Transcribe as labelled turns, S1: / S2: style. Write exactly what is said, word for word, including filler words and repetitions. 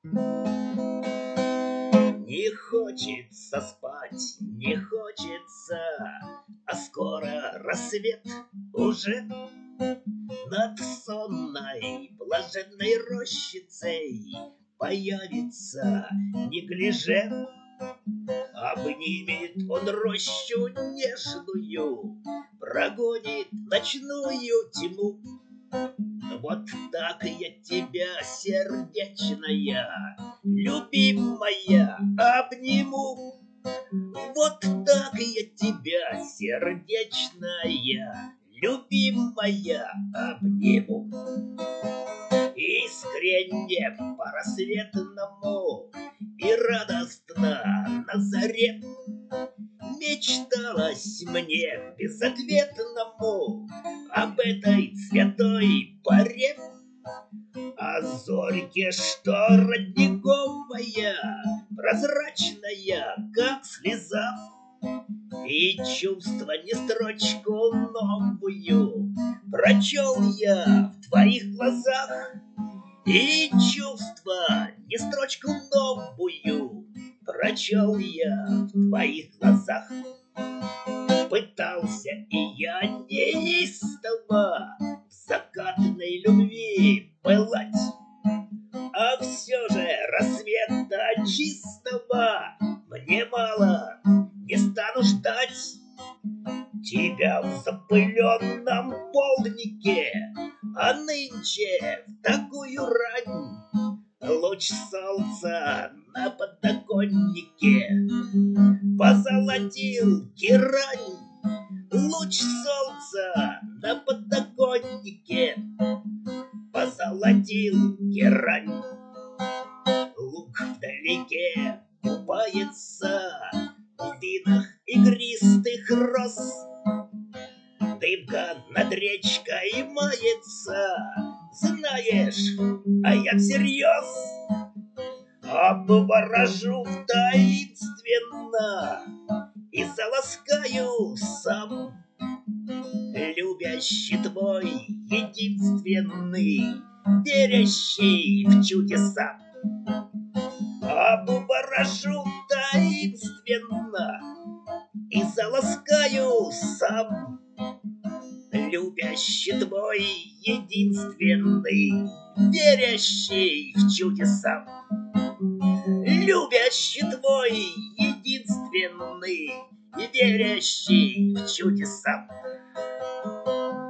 S1: Не хочется спать, не хочется, а скоро рассвет уже. Над сонной блаженной рощицей появится неглиже. Обнимет он рощу нежную, прогонит ночную тьму. Вот так я тебя, сердечная, любимая, обниму. Вот так я тебя, сердечная, любимая, обниму. Искренне по-рассветному и радостно на заре мечталось мне безответному об этой святой поре. О зорьке, что родниковая, прозрачная, как слеза, и чувство не строчку новую прочел я в твоих глазах. И чувство не строчку новую прочел я в твоих глазах. Пытался и я неистово в закатной любви пылать, а все же рассвета чистого мне мало, не стану ждать тебя в запыленном полднике, а нынче в такую рань луч солнца на подоконнике позолотил герань. Луч солнца на подоконнике позолотил герань. Луг вдалеке купается в винах игристых роз. Дымка над речкой мается, знаешь, а я всерьез обворожу таинственно и заласкаю сам. Любящий твой, единственный, верящий в чудеса. Обворожу таинственно и заласкаю сам. Любящий твой, единственный, верящий в чудеса. Любящий твой, единственный, верящий в чудеса.